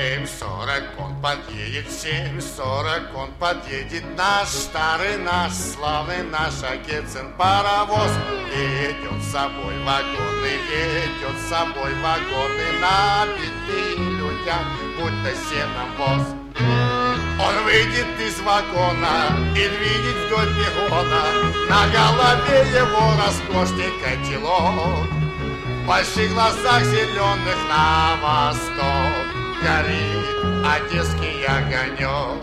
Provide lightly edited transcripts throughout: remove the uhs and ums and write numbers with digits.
7:40 он подъедет, 7:40 он подъедет, наш старый, наш славный, наш Огецин паровоз. Ведет с собой вагоны, ведет с собой вагоны, набитые людям, будто сеном воз. Он выйдет из вагона и двинет вдоль перрона, на голове его роскошный котелок. В больших глазах зеленых на восток горит одесский огонек.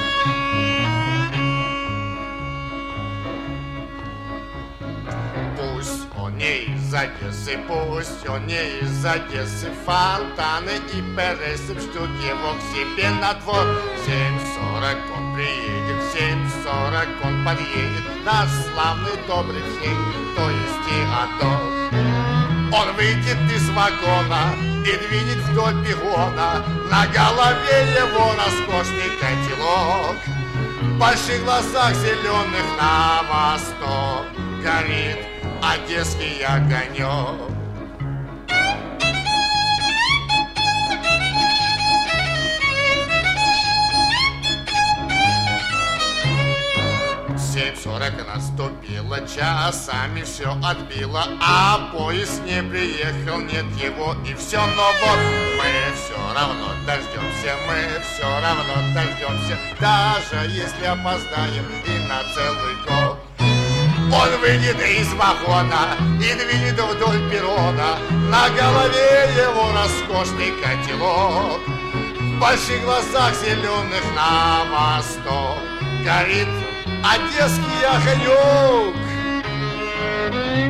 Пусть он не из Одессы, пусть он не из Одессы, фонтаны и Пересов ждут его к себе на двор. 7:40 он приедет, 7:40 он подъедет, наш славный добрый всех, то есть Теодор. Он выйдет из вагона и двинет вдоль перрона, на голове его роскошный котелок. В больших глазах зеленых на восток горит одесский огонек. В 7:40 наступило, часами все отбило, а поезд не приехал, нет его и все. Но вот мы все равно дождемся, мы все равно дождемся, даже если опоздаем и на целый год. Он выйдет из вагона и двинет вдоль перрона, на голове его роскошный котелок. В больших глазах зеленых на восток горит одесский огонек.